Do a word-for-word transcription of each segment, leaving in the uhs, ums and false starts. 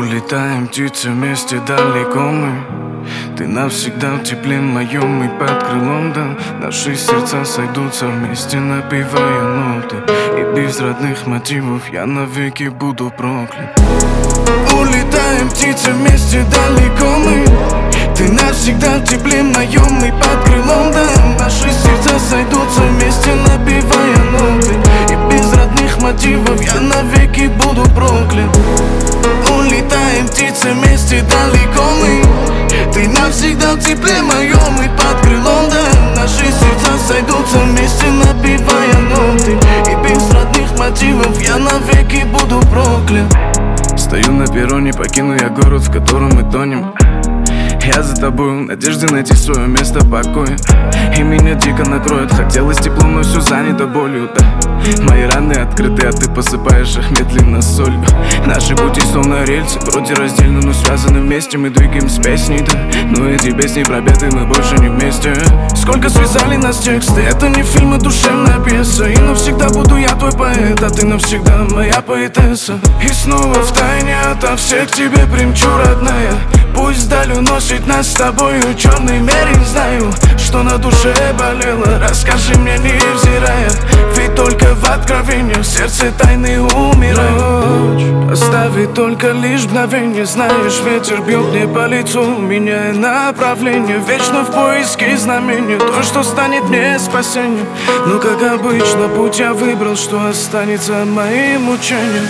Улетаем, птицы, вместе далеко мы. Ты навсегда в тепле моем и под крылом, да. Наши сердца сойдутся вместе, напевая ноты. И без родных мотивов я навеки буду проклят. Улетаем, птицы, вместе далеко мы. Ты навсегда в тепле моем и под крылом, да. Наши сердца сойдутся вместе, напевая ноты. И без родных мотивов я навеки буду проклят. Улетаем, птицы, вместе далеко мы. Ты навсегда в тепле моем и под крылом, да. Наши сердца сойдутся вместе, напевая ноты. И без родных мотивов я навеки буду проклят. Стою на перроне, покину я город, в котором мы тонем. Я за тобой, в надежде найти свое место покоя. И меня дико накроет, хотелось тепло, но все занято болью, да. Мои раны открыты, а ты посыпаешь их медленно солью. Наши пути словно рельсы, вроде раздельны, но связаны вместе. Мы двигаемся с песней, да. Но эти песни пробиты, мы больше не вместе. Сколько связали нас тексты, это не фильм, а душевная пьеса. И навсегда буду я твой поэт, а ты навсегда моя поэтесса. И снова втайне ото всех тебе примчу, родная. Пусть вдаль уносит нас с тобою черный мерин. Знаю, что на душе болело, расскажи мне, невзирая. Ведь только в откровениях сердце тайны умирает. Оставит только лишь мгновение. Знаешь, ветер бьет мне по лицу, меняя направление. Вечно в поиске знамения, то, что станет мне спасением. Но, как обычно, путь я выбрал, что останется моим мучением.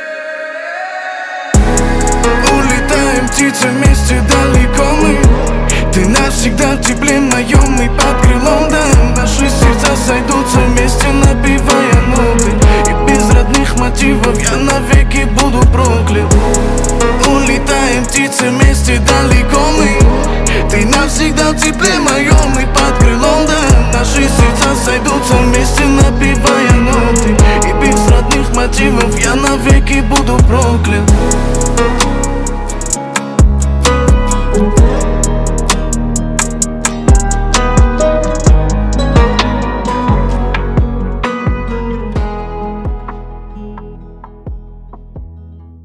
Улетаем, птицы, вместе далеко мы. Ты навсегда в тепле моем и под крылом, да. Наши сердца сойдутся вместе, напевая ноты. И без родных мотивов я навеки буду проклят. Улетаем, птицы, вместе далеко мы. Ты навсегда в тепле моем